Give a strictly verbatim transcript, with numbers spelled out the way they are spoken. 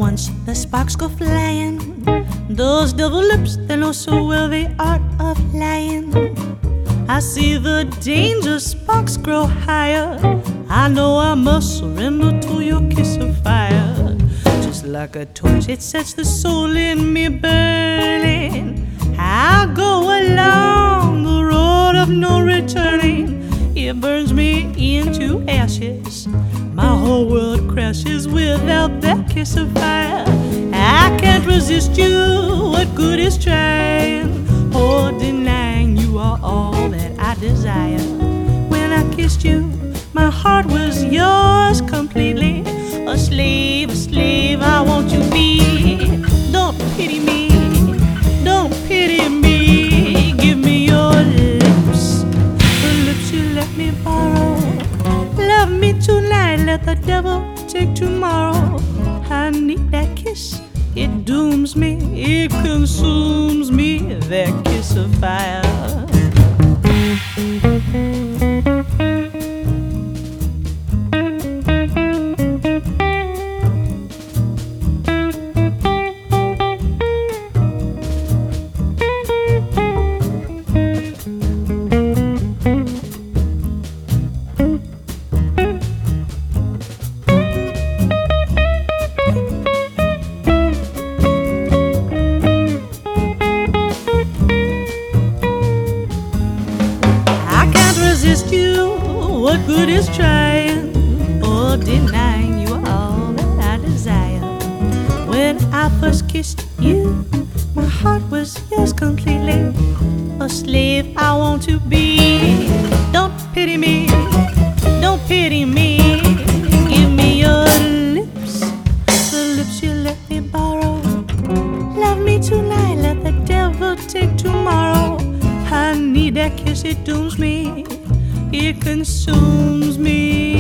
once the sparks go flying. Those double lips, they know so well the art of lying. I see the danger sparks grow higher. I know I must surrender to your kiss of fire. Just like a torch, it sets the soul in me burning. I'll go along the road of no returning. It burns me into ashes. My whole world crashes without that kiss of fire. I can't resist you, what good is trying or denying you are all that I desire. When I kissed you, my heart was yours completely. A slave, a slave, I want you to be. Don't pity me, don't pity me. Give me your lips, the lips you let me borrow. Love me tonight, let the devil take tomorrow. I need that kiss, it dooms me, it consumes me, that kiss of fire. Resist you, what good is trying or denying you are all that I desire. When I first kissed you, my heart was yours completely. A slave I want to be. Don't pity me, don't pity me. Give me your lips, the lips you let me borrow. Love me tonight, let the devil take tomorrow. I need that kiss, it dooms me, it consumes me.